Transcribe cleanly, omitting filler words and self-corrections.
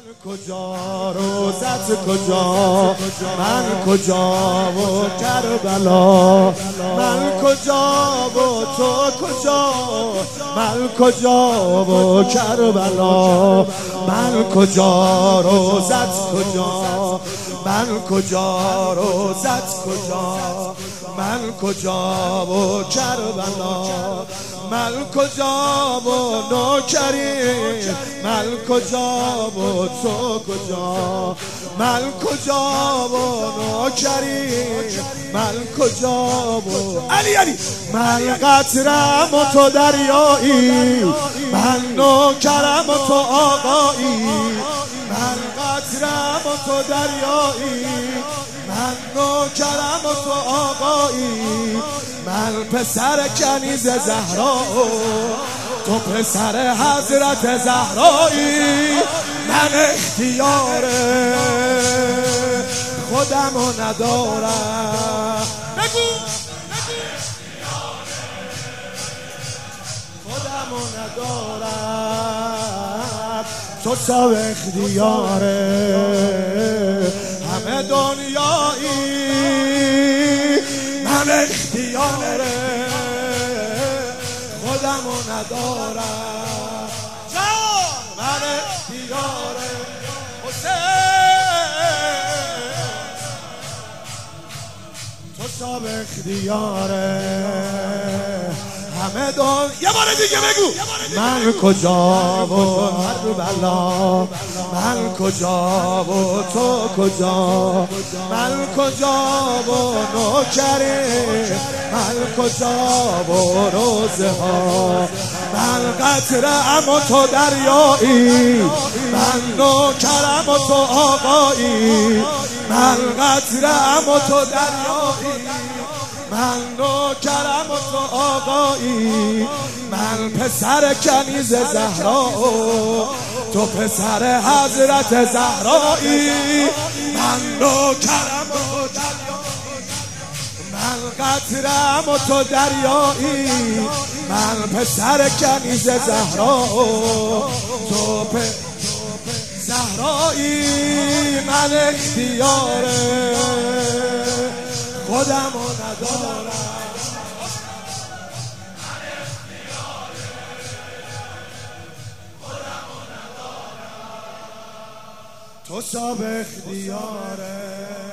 کجا روزت کجا، من کجا و کربلا، من کجا و تو کجا، من کجا و کربلا، من کجا روزت کجا، من کجا روزت کجا، من کجا و کربلا، من کجا و نوکری، من کجا و تو کجا، من کجا و نوکری، من کجا و علی من قطرم و تو دریایی، من نوکرم و تو آقایی، من قطرم و تو دریایی، من نوکرم و تو آقایی، من پسر کنیز زهرا، تو پسر حضرت زهرایی، من اختیار خودمو ندارم، بگو خودمو ندارم، تو صاحب اختیاره همه دنیایی، من اختیاره خودمو ندارم، من اختیاره تو صاحب اختیاره همه دون. یه بار دیگه بگو من کجا و کربلا، من کجا و تو کجا، من کجا و نوکری، من کجا و روزه ها، من قطره‌ام و تو دریایی، من نوکرم و تو آقایی، من قطره‌ام و تو دریایی، من نوکرم و تو آقایی، من پسر کنیز زهرا، تو پسر حضرت زهرایی، من نوکرم و تو دریایی، من قطره‌ام و تو دریایی، من پسر کنیز زهرا، تو زهرایی، من اختیار خودمو ندارم، تو صاحب اختیاره.